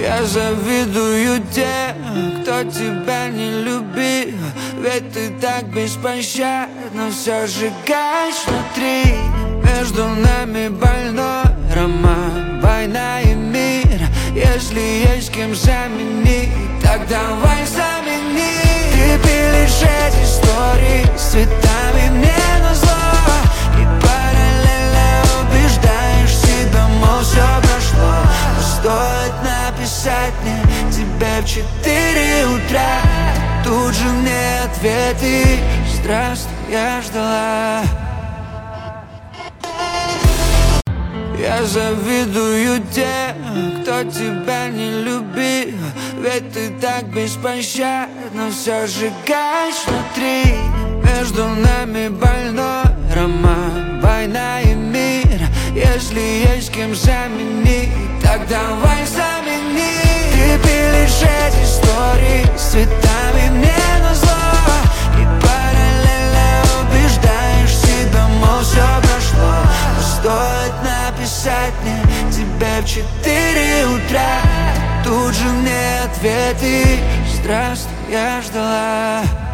Я завидую тем, кто тебя не любил. Ведь ты так беспощадно все сжигаешь внутри. Между нами больной роман, война и мир. Если есть кем заменить, так давай замени. Ты пилишь эти истории с цветами мне назло, и параллельно убеждаешь себя, мол, все прошло. Но стоит написать мне тебе в 4 утра, тут же мне ответы: здравствуй, я ждала. Я завидую тем, кто тебя не любил. Ведь ты так беспощадно все сжигаешь внутри. Между нами больной роман, война и мир. Если есть кем заменить, так давай замени. Ты пилишь эти истории с цветами мне назло, и параллельно убеждаешь себя, мол, все прошло. Но стоит написать мне тебе в 4 утра, тут же мне ответы: здравствуй, я ждала.